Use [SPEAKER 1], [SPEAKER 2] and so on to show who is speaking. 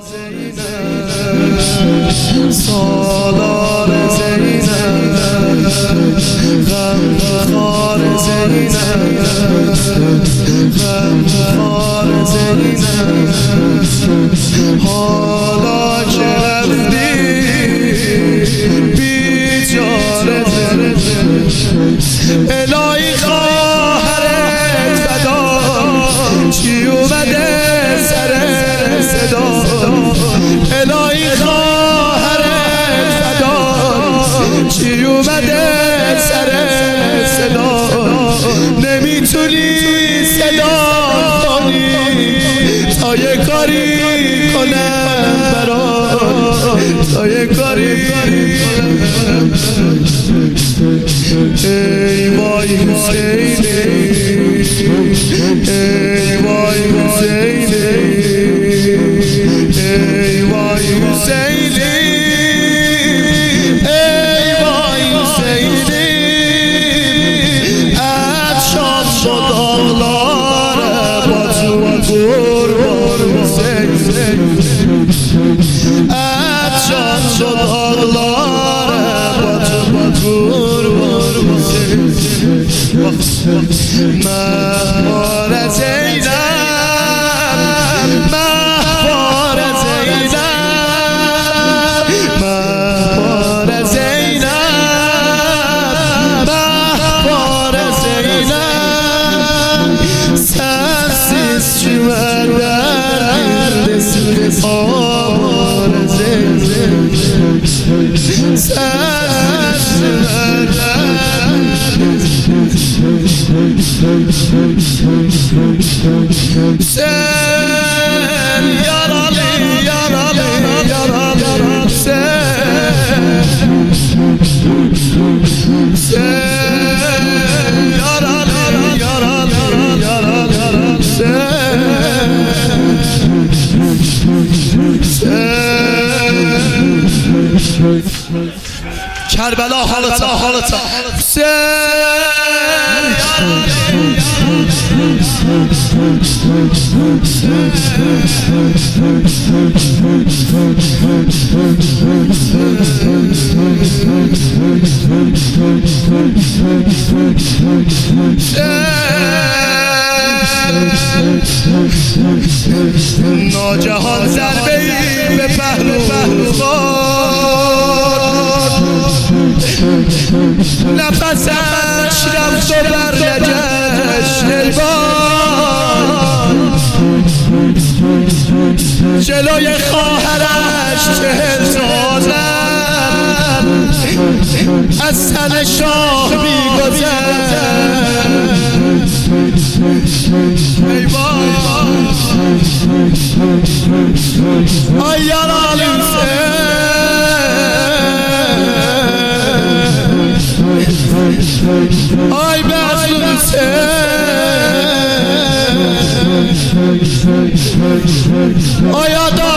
[SPEAKER 1] سالار زینب غمخوار زینب غمخوار زینب حالا که رفتی بیچاره الهی خواهرت فدا چی اومده سر صدا الهی خواهرت فدا چی اومده سر صدا نمیتونی صدا کنی تا یه کاری کنم برات تا یه کاری کنم ای وای حسینی ای وای حسینی ای وای حسینی ای وای حسینی عطشان شد آغلاره با تو قربان حسینی عطشان شد آغلاره با تو قربان حسینی مهوار زینب مهوار زینب مهوار زینب مهوار زینب sensiz çimenlerdesin ağır zeyzek sensiz sen yaralı yaralı yaralı sen yaralı yaralı yaralı sen Kerbela halata sen ناجهان ضربه‌ای به پهلو خورد نفسش رفت و برنگشت البان جلوی خواهرش 40 سالم از تن شاه می‌گذشت ای وای آی یاران آی بخل آی